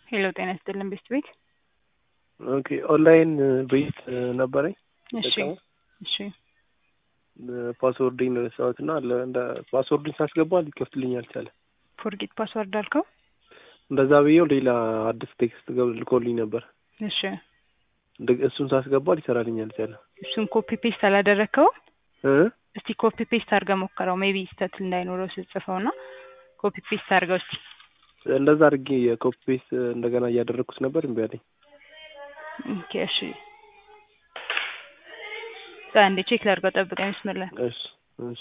ሄሎ ጤና ይስጥልን ቤት ኦኬ ኦንላይን ቤት ነበረኝ። እሺ እሺ ፓስወርድን ረሳሁትና እንደ ፓስወርድን ሳስገባ ሊከፍትልኝ አልቻለ። ፎርጌት ፓስወርድ አልከው? እንደዛ ብዬው ሌላ አዲስ ቴክስት ልኮልኝ ነበር። እሺ እሱን ሳስገባ ሊሰራልኝ አልቻለ። እሱን ኮፒ ፔስት አላደረከው? እ እስቲ ኮፒ ፔስት አድርገህ ሞክረው። ሜቢ ስህተት እንዳይኖረው ስትጽፈውና ኮፒ ፔስት አድርገው እስቲ። እንደዛ አድርጌ የኮፒ ፔስት እንደገና እያደረኩት ነበር እምቢ አለኝ። ኦኬ እሺ አንዴ ቼክ ላድርገው፣ ጠብቀኝ። ብስምላ እሺ እሺ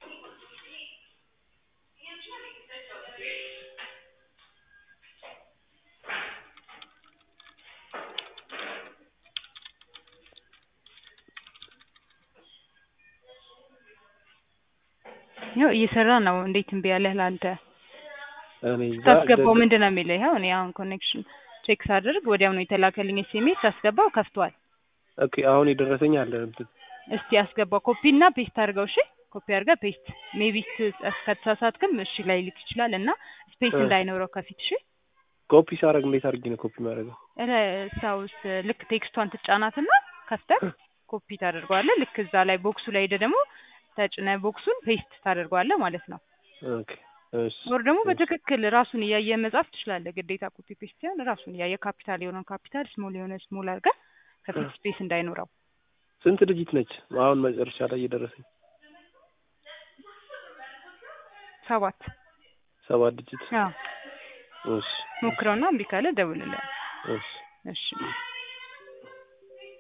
ያው እየሰራ ነው። እንዴት እምቢ ያለህ ላንተ? እኔ ታስገባው ምንድነው የሚለው? ይሄው እኔ አሁን ኮኔክሽን ቼክ ሳደርግ ወዲያው ነው የተላከልኝ ኤስኤምኤስ። አስገባው ከፍቷል። ኦኬ አሁን የደረሰኝ አለ እንትን። እስቲ አስገባው፣ ኮፒ እና ፔስት አድርገው። እሺ ኮፒ አድርገህ ፔስት። ሜቢ ከተሳሳትክም እሺ ላይ ልክ ይችላል እና ስፔስ እንዳይኖረው ከፊት። እሺ ኮፒ ሳደርግ እንዴት አድርጌ ነው ኮፒ ማድረገው? ሳውስ ልክ ቴክስቷን ትጫናትና ከፍተህ ኮፒ ታደርገዋለህ። ልክ እዛ ላይ ቦክሱ ላይ ሄደህ ደግሞ ተጭነህ ቦክሱን ፔስት ታደርገዋለህ ማለት ነው። ኦኬ እሺ ወር ደግሞ በትክክል ራሱን እያየ መጻፍ ትችላለህ። ግዴታ ኮፒ ፔስት ሳይሆን ራሱን እያየ ካፒታል የሆነውን ካፒታል፣ ስሞል የሆነ ስሞል አድርገህ ከፊት ስፔስ እንዳይኖረው። ስንት ድጅት ነች አሁን መጨረሻ ላይ እየደረሰኝ? 7 ድጅት። አዎ እሺ ሞክረውና እምቢ ካለ ደውልልኝ። እሺ እሺ